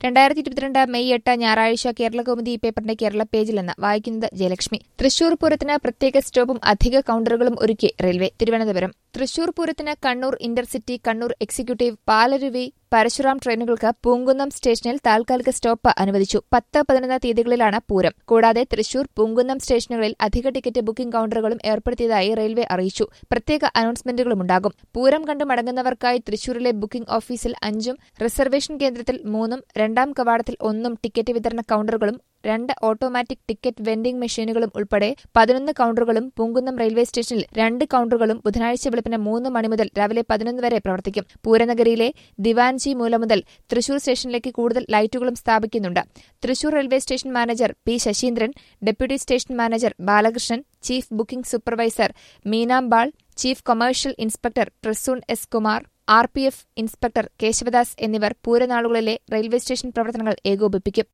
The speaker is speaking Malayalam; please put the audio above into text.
2022 മെയ് 8 ഞായറാഴ്ച കേരളകൗമുദി പേപ്പറിന്റെ കേരള പേജിൽ നിന്ന് വായിക്കുന്നത് ജയലക്ഷ്മി. തൃശൂർ പൂരത്തിന് പ്രത്യേക സ്റ്റോപ്പും അധിക കൌണ്ടറുകളും ഒരുക്കി റെയിൽവേ. തിരുവനന്തപുരം. തൃശൂർ പൂരത്തിന് കണ്ണൂർ ഇന്റർസിറ്റി, കണ്ണൂർ എക്സിക്യൂട്ടീവ്, പാലരുവി, പരശുറാം ട്രെയിനുകൾക്ക് പൂങ്കുന്നം സ്റ്റേഷനിൽ താൽക്കാലിക സ്റ്റോപ്പ് അനുവദിച്ചു. 10-11 തീയതികളിലാണ് പൂരം. കൂടാതെ തൃശൂർ, പൂങ്കുന്നം സ്റ്റേഷനുകളിൽ അധിക ടിക്കറ്റ് ബുക്കിംഗ് കൌണ്ടറുകളും ഏർപ്പെടുത്തിയതായി റെയിൽവേ അറിയിച്ചു. പ്രത്യേക അനൗൺസ്മെന്റുകളുമുണ്ടാകും. പൂരം കണ്ടു മടങ്ങുന്നവർക്കായി തൃശൂരിലെ ബുക്കിംഗ് ഓഫീസിൽ 5ഉം റിസർവേഷൻ കേന്ദ്രത്തിൽ 3ഉം രണ്ടാം കവാടത്തിൽ 1ഉം ടിക്കറ്റ് വിതരണ കൌണ്ടറുകളും 2 ഓട്ടോമാറ്റിക് ടിക്കറ്റ് വെൻഡിംഗ് മെഷീനുകളും ഉൾപ്പെടെ 11 കൌണ്ടറുകളും, പൂങ്കുന്നം റെയിൽവേ സ്റ്റേഷനിൽ 2 കൌണ്ടറുകളും ബുധനാഴ്ച വെളുപ്പിന് 3 മണി മുതൽ രാവിലെ 11 വരെ പ്രവർത്തിക്കും. പൂരനഗരിയിലെ ദിവാൻജി മൂല മുതൽ തൃശൂർ സ്റ്റേഷനിലേക്ക് കൂടുതൽ ലൈറ്റുകളും സ്ഥാപിക്കുന്നുണ്ട്. Thrissur railway station manager P Sasheendran, deputy station manager Balakrishnan, chief booking supervisor Meenambal, chief commercial inspector Prasoon S Kumar, RPF inspector Keshavadas എന്നിവർ പൂരനാളുകളിലെ റെയിൽവേ സ്റ്റേഷൻ പ്രവർത്തനങ്ങൾ ഏകോപിപ്പിക്കും.